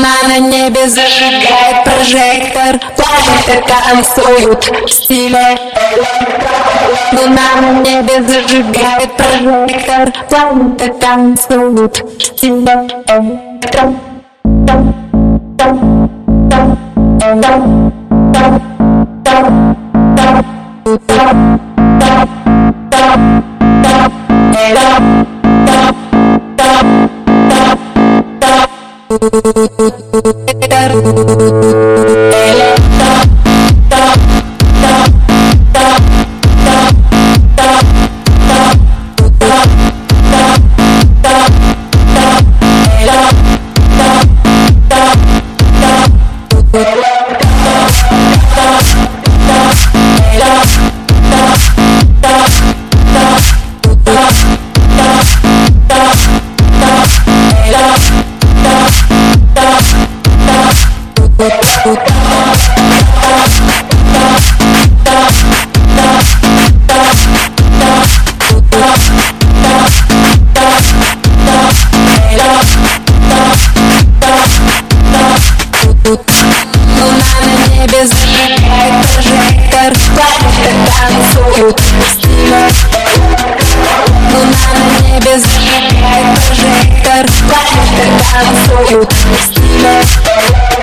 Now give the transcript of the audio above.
Луна на небе зажигает прожектор, планеты танцуют в стиле электро. Луна на небе зажигает прожектор, планеты танцуют в стиле электро. Луна на небе зажигает прожектор, планеты танцуют в стиле электро. Луна на небе зажигает прожектор, планеты танцуют в стиле электро.